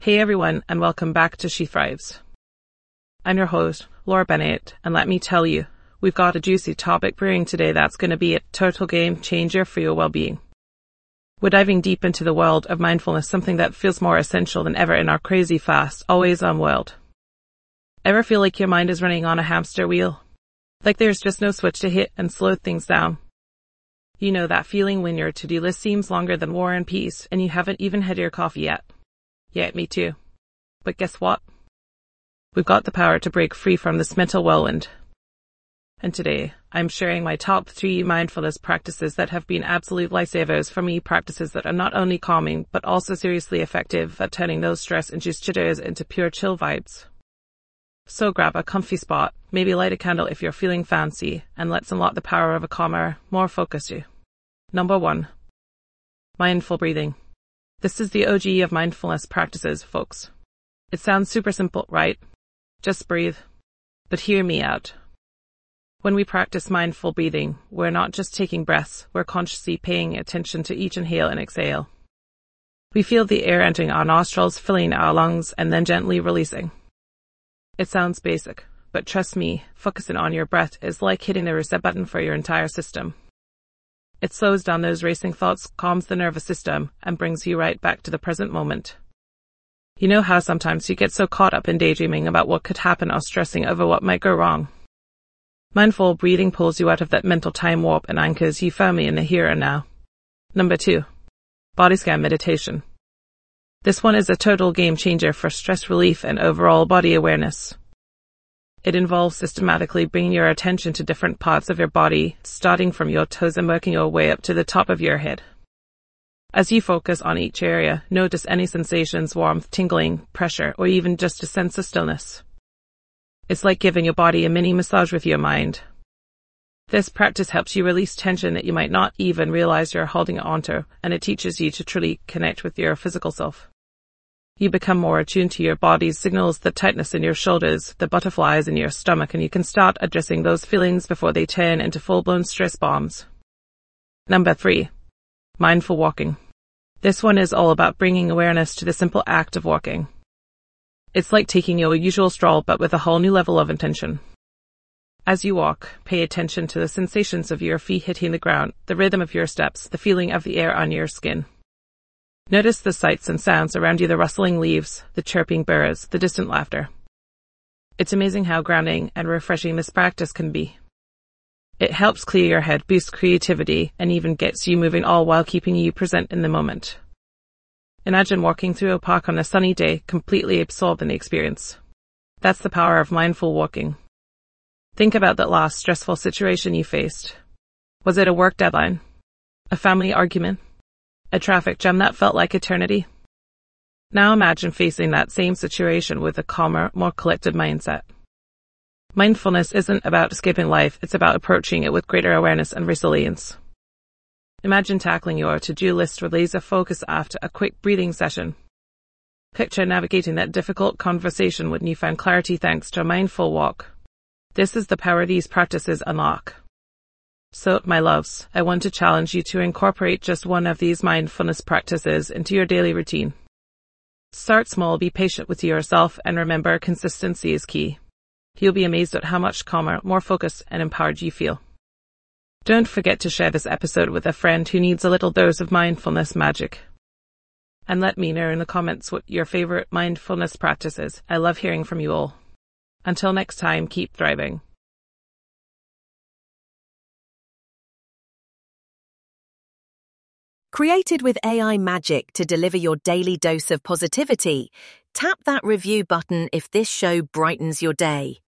Hey everyone, and welcome back to She Thrives. I'm your host, Laura Bennett, and let me tell you, we've got a juicy topic brewing today that's going to be a total game changer for your well-being. We're diving deep into the world of mindfulness, something that feels more essential than ever in our crazy fast, always-on world. Ever feel like your mind is running on a hamster wheel? Like there's just no switch to hit and slow things down? You know that feeling when your to-do list seems longer than War and Peace and you haven't even had your coffee yet? Yeah, me too. But guess what? We've got the power to break free from this mental whirlwind. And today, I'm sharing my top 3 mindfulness practices that have been absolute lifesavers for me, practices that are not only calming, but also seriously effective at turning those stress-induced jitters into pure chill vibes. So grab a comfy spot, maybe light a candle if you're feeling fancy, and let's unlock the power of a calmer, more focused you. Number 1. Mindful breathing. This is the OG of mindfulness practices, folks. It sounds super simple, right? Just breathe. But hear me out. When we practice mindful breathing, we're not just taking breaths, we're consciously paying attention to each inhale and exhale. We feel the air entering our nostrils, filling our lungs, and then gently releasing. It sounds basic, but trust me, focusing on your breath is like hitting the reset button for your entire system. It slows down those racing thoughts, calms the nervous system, and brings you right back to the present moment. You know how sometimes you get so caught up in daydreaming about what could happen or stressing over what might go wrong? Mindful breathing pulls you out of that mental time warp and anchors you firmly in the here and now. Number 2. Body scan meditation. This one is a total game changer for stress relief and overall body awareness. It involves systematically bringing your attention to different parts of your body, starting from your toes and working your way up to the top of your head. As you focus on each area, notice any sensations, warmth, tingling, pressure, or even just a sense of stillness. It's like giving your body a mini massage with your mind. This practice helps you release tension that you might not even realize you're holding onto, and it teaches you to truly connect with your physical self. You become more attuned to your body's signals, the tightness in your shoulders, the butterflies in your stomach, and you can start addressing those feelings before they turn into full-blown stress bombs. Number 3. Mindful walking. This one is all about bringing awareness to the simple act of walking. It's like taking your usual stroll, but with a whole new level of intention. As you walk, pay attention to the sensations of your feet hitting the ground, the rhythm of your steps, the feeling of the air on your skin. Notice the sights and sounds around you, the rustling leaves, the chirping birds, the distant laughter. It's amazing how grounding and refreshing this practice can be. It helps clear your head, boosts creativity, and even gets you moving, all while keeping you present in the moment. Imagine walking through a park on a sunny day, completely absorbed in the experience. That's the power of mindful walking. Think about that last stressful situation you faced. Was it a work deadline? A family argument? A traffic jam that felt like eternity? Now imagine facing that same situation with a calmer, more collected mindset. Mindfulness isn't about escaping life, it's about approaching it with greater awareness and resilience. Imagine tackling your to-do list with laser focus after a quick breathing session. Picture navigating that difficult conversation with newfound clarity thanks to a mindful walk. This is the power these practices unlock. So, my loves, I want to challenge you to incorporate just one of these mindfulness practices into your daily routine. Start small, be patient with yourself, and remember, consistency is key. You'll be amazed at how much calmer, more focused, and empowered you feel. Don't forget to share this episode with a friend who needs a little dose of mindfulness magic. And let me know in the comments what your favorite mindfulness practice is. I love hearing from you all. Until next time, keep thriving. Created with AI magic to deliver your daily dose of positivity, tap that review button if this show brightens your day.